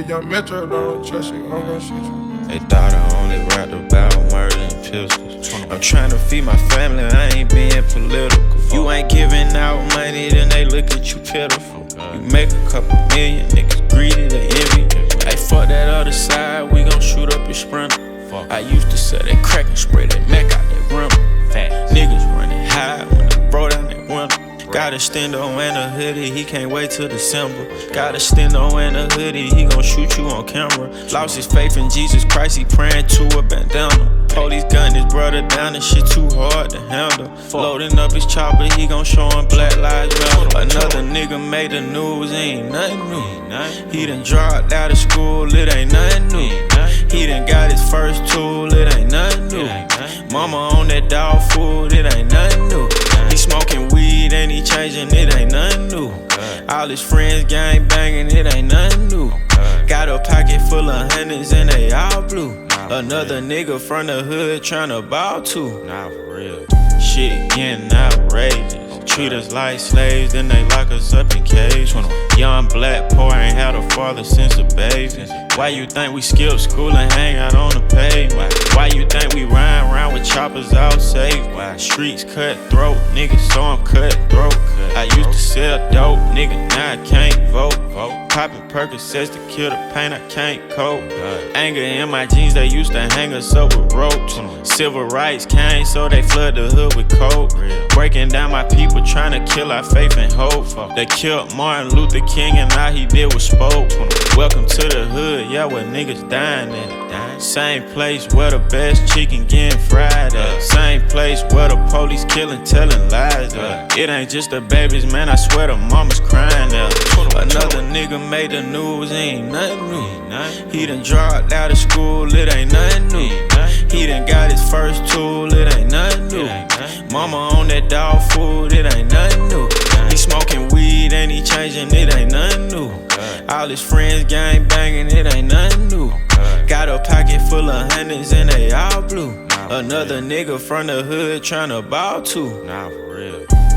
young Metro, don't trust you, I'm gon' shoot you. They thought I only rapped about murder and pistols. I'm tryna feed my family, I ain't being political. You ain't giving out money, then they look at you pitiful. You make a couple million, niggas greedy, they envy. Hey, fuck that other side, we gon' shoot up your sprinter. I used to sell that crack and spray that Mac out that rim. Niggas running high when I bro down that window. Got a stendo and a hoodie, he can't wait till December. Got a stendo and a hoodie, he gon' shoot you on camera. Lost his faith in Jesus Christ, he praying to a bandana. Police gun his brother down, and shit too hard to handle. Loading up his chopper, he gon' show him Black Lives Matter. Another nigga made the news, ain't nothing new. He done dropped out of school, it ain't nothing new. He done got his first tool, it ain't nothing new. Mama on that dog food, it ain't nothing new. He smoking weed and he changing, it ain't nothing new. All his friends gang banging, it ain't nothing new. Got a pocket full of hundreds and they all blue. Another nigga from the hood tryna ball too. Nah, for real. Shit getting outrageous. Treat us like slaves, then they lock us up in cages. Young black poor ain't had a father since a baby. Why you think we skip school and hang out on the pavement? Why you think we ride around with choppers out safe? Why streets cutthroat, niggas so I'm cutthroat. I used to sell dope, nigga, now I can't vote. Poppin' Percocets to kill the pain, I can't cope. Anger in my jeans, they used to hang us up with ropes. Civil rights came, so they flood the hood with coke. Breaking down my people, trying to kill our faith and hope. They killed Martin Luther King and all he did was spoke. Welcome to the hood, yeah, where niggas dying at. Same place where the best chicken getting fried at. Same place where the police killing, telling lies at. It ain't just the babies, man, I swear the mama's crying at. Another nigga made the news, ain't nothing new. He done dropped out of school, it ain't nothing new. He done got his first tool, it ain't nothing new. Mama on that dog food, it ain't nothing new. He smoking weed and he changing, it ain't nothing new. All his friends gang banging, it ain't nothing new. Got a pocket full of hundreds and they all blue. Another nigga from the hood tryna ball too. Nah, for real.